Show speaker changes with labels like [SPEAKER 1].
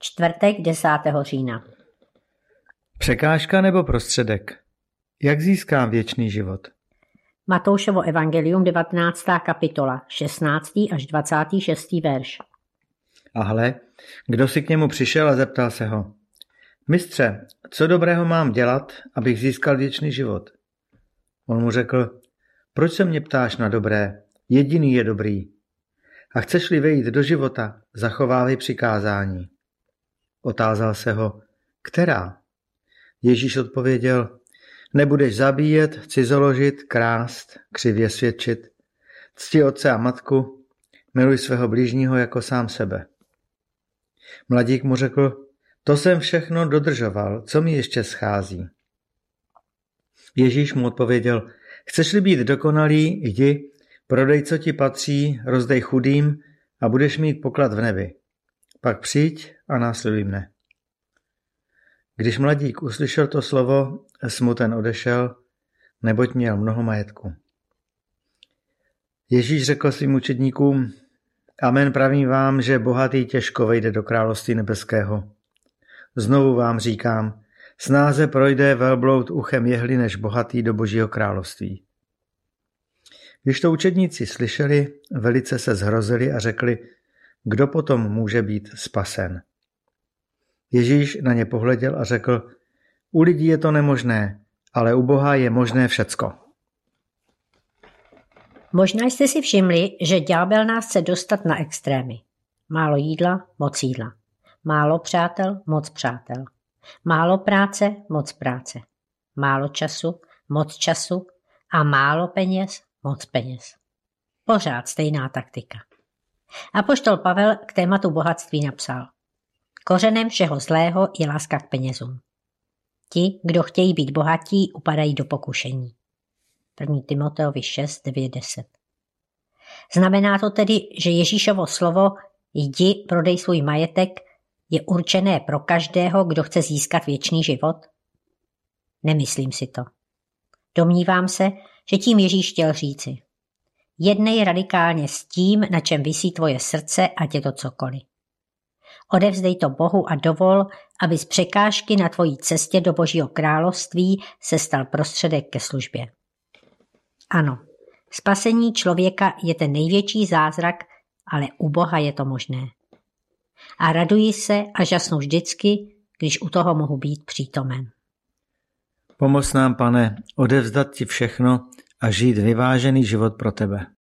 [SPEAKER 1] Čtvrtek 10. října.
[SPEAKER 2] Překážka nebo prostředek? Jak získám věčný život?
[SPEAKER 1] Matoušovo evangelium 19. kapitola, 16. až 26. verš.
[SPEAKER 2] A hle, kdo si k němu přišel a zeptal se ho: Mistře, co dobrého mám dělat, abych získal věčný život? On mu řekl: Proč se mě ptáš na dobré? Jediný je dobrý. A chceš-li vejít do života, zachovávej přikázání. Otázal se ho: Která? Ježíš odpověděl: Nebudeš zabíjet, cizoložit, krást, křivě svědčit, cti otce a matku, miluj svého blížního jako sám sebe. Mladík mu řekl: To jsem všechno dodržoval, co mi ještě schází? Ježíš mu odpověděl: Chceš-li být dokonalý, jdi, prodej, co ti patří, rozdej chudým a budeš mít poklad v nebi. Pak přijď a následuj mne. Když mladík uslyšel to slovo, smuten odešel, neboť měl mnoho majetku. Ježíš řekl svým učedníkům: Amen, pravím vám, že bohatý těžko vejde do království nebeského. Znovu vám říkám, snáze projde velbloud uchem jehly než bohatý do Božího království. Když to učedníci slyšeli, velice se zhrozili a řekli: Kdo potom může být spasen? Ježíš na ně pohleděl a řekl: U lidí je to nemožné, ale u Boha je možné všecko.
[SPEAKER 1] Možná jste si všimli, že ďábel nás chce dostat na extrémy. Málo jídla, moc jídla. Málo přátel, moc přátel. Málo práce, moc práce. Málo času, moc času a málo peněz, moc peněz. Pořád stejná taktika. Apoštol Pavel k tématu bohatství napsal: Kořenem všeho zlého je láska k penězům. Ti, kdo chtějí být bohatí, upadají do pokušení. 1. Timoteovi 6, 9, 10. Znamená to tedy, že Ježíšovo slovo jdi, prodej svůj majetek je určené pro každého, kdo chce získat věčný život? Nemyslím si to. Domnívám se, že tím Ježíš chtěl říci: jednej radikálně s tím, na čem visí tvoje srdce, ať je to cokoliv. Odevzdej to Bohu a dovol, aby z překážky na tvojí cestě do Božího království se stal prostředek ke službě. Ano, spasení člověka je ten největší zázrak, ale u Boha je to možné. A raduji se a žasnu vždycky, když u toho mohu být přítomen.
[SPEAKER 2] Pomoz nám, Pane, odevzdat ti všechno a žít vyvážený život pro tebe.